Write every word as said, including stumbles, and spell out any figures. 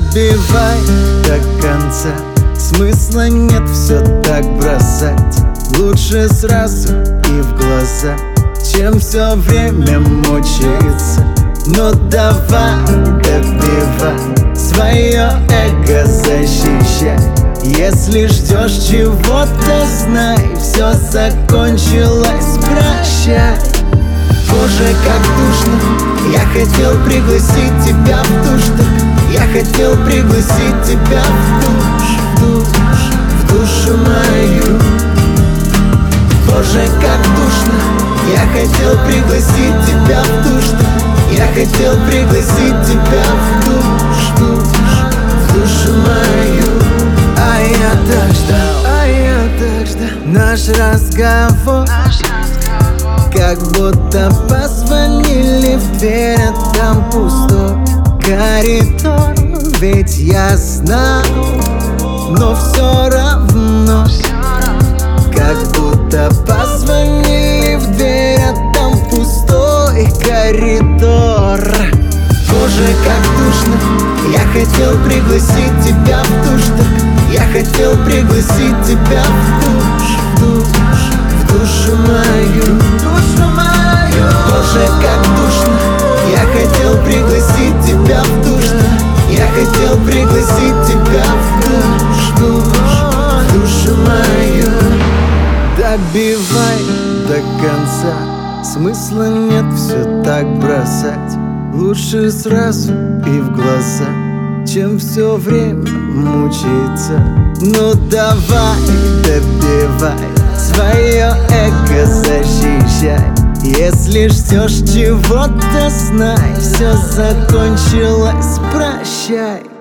Добивай до конца, смысла нет все так бросать. Лучше сразу и в глаза, чем все время мучиться. Но давай, добивай, свое эго защищай. Если ждешь чего-то, знай, все закончилось, прощай. Боже, как душно, я хотел пригласить тебя в душ, так я хотел пригласить тебя в душ, в душ, в душу мою. Боже, как душно, я хотел пригласить тебя в душ, так я хотел пригласить тебя в душ, в душ, в душу мою. А я так ждал, а я так ждал наш разговор, как будто позвонили в дверь, а там пустой коридор. Ведь я знал, но все равно, как будто позвонили в дверь, а там пустой коридор. Боже, как душно, я хотел пригласить тебя в душ, так я хотел пригласить тебя в душ, в душ, в душу мою, душу мою. Боже, как душно, я хотел пригласить тебя в душ, так я хотел пригласить тебя в душ, в душ, в душу мою. Добивай до конца, смысла нет все так бросать. Лучше сразу и в глаза, чем все время мучиться. Ну давай, добивай, свое эго защищай. Если ждешь чего-то, знай, все закончилось, прощай.